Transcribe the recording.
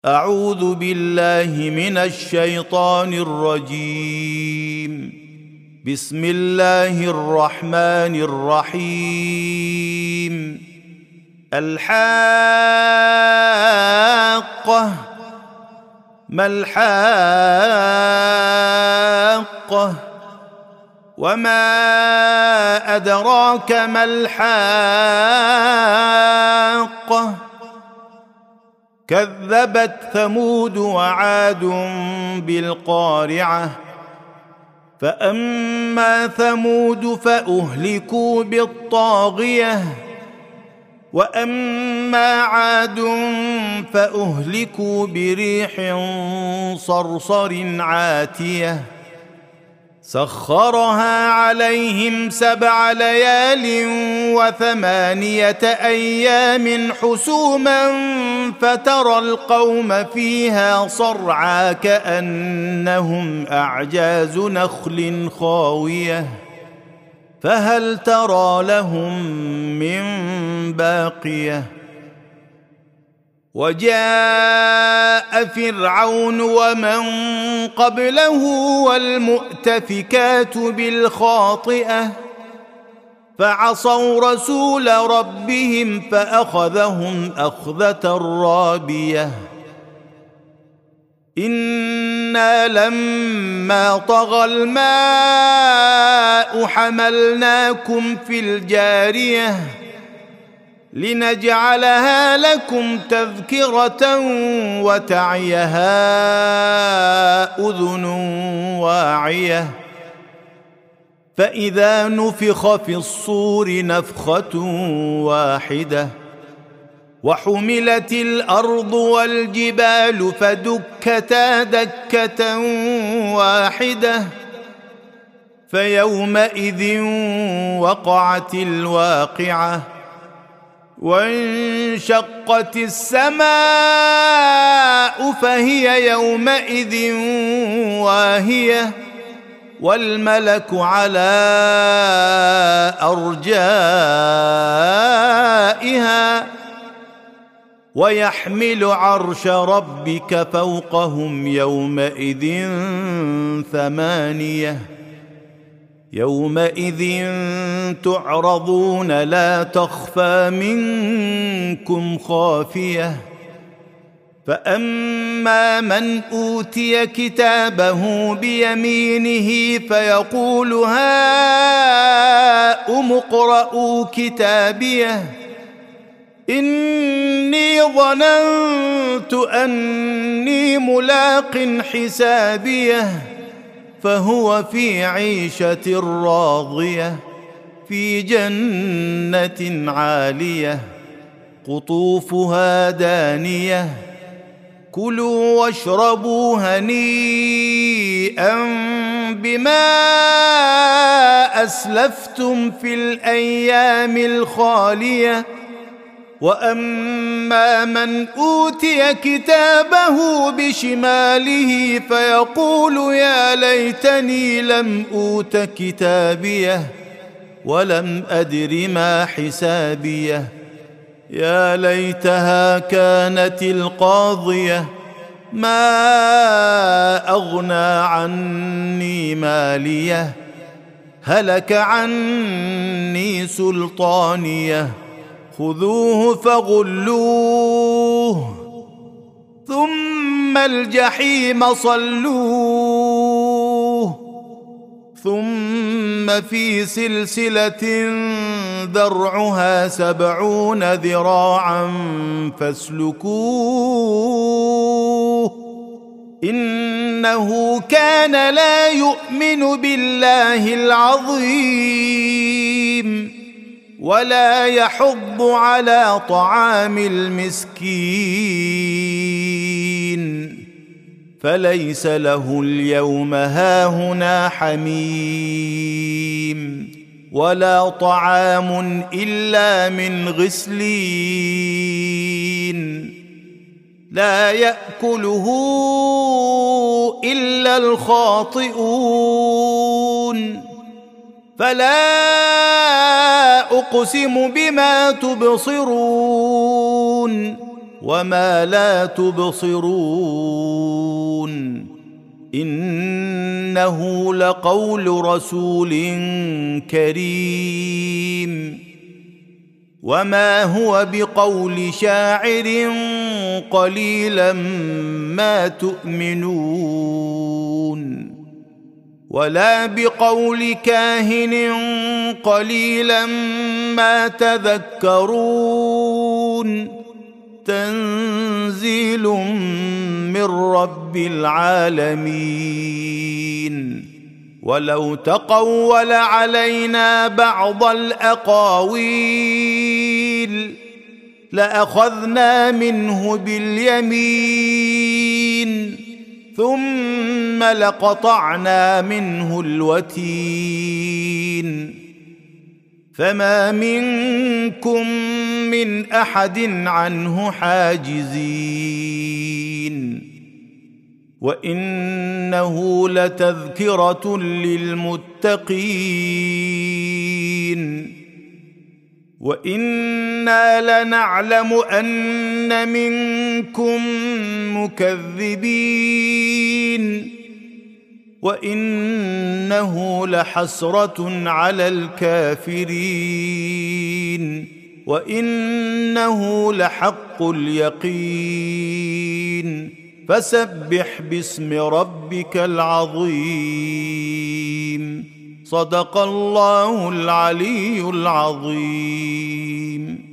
أعوذ بالله من الشيطان الرجيم. بسم الله الرحمن الرحيم. الحاقة ما الحاقة وما أدراك ما الحاقة كذبت ثمود وعاد بالقارعة فأما ثمود فأهلكوا بالطاغية وأما عاد فأهلكوا بريح صرصر عاتية سخرها عليهم 7 ليال و8 أيام حسوما فترى القوم فيها صرعى كأنهم أعجاز نخل خاوية فهل ترى لهم من باقية وجاء فرعون ومن قبله والمؤتفكات بالخاطئة فعصوا رسول ربهم فأخذهم أخذة رابية إنا لما طغى الماء حملناكم في الجارية لنجعلها لكم تذكرة وتعيها أذن واعية فإذا نفخ في الصور نفخة واحدة وحملت الأرض والجبال فدكتا دكة واحدة فيومئذ وقعت الواقعة وانشقت السماء فهي يومئذ واهية والملك على أرجائها ويحمل عرش ربك فوقهم يومئذ 8 يومئذ تعرضون لا تخفى منكم خافية فأما من أوتي كتابه بيمينه فيقول هاؤم اقرءوا كتابيه إني ظننت أني ملاق حسابيه فهو في عيشة راضية في جنة عالية قطوفها دانية كلوا واشربوا هنيئا بما أسلفتم في الأيام الخالية وأما من أوتي كتابه بشماله فيقول يا ليتني لم أوت كتابيه ولم أدر ما حسابيه يا ليتها كانت القاضية ما أغنى عني ماليه هلك عني سلطانيه خذوه فغلوه ثم الجحيم صلوه ثم في سلسلة ذرعها 70 ذراعا فاسلكوه إنه كان لا يؤمن بالله العظيم ولا يحض على طعام المسكين فليس له اليوم هاهنا حميم ولا طعام إلا من غسلين لا يأكله إلا الخاطئون فلا أقسم بما تبصرون وما لا تبصرون إنه لقول رسول كريم وما هو بقول شاعر قليلا ما تؤمنون ولا بقول كاهن قليلا ما تذكرون تنزيل من رب العالمين ولو تقول علينا بعض الأقاويل لأخذنا منه باليمين ثم لقطعنا منه الوتين فما منكم من أحد عنه حاجزين وإنه لتذكرة للمتقين وإنا لنعلم أن منكم مكذبين وإنه لحسرة على الكافرين وإنه لحق اليقين فسبح باسم ربك العظيم صدق الله العلي العظيم.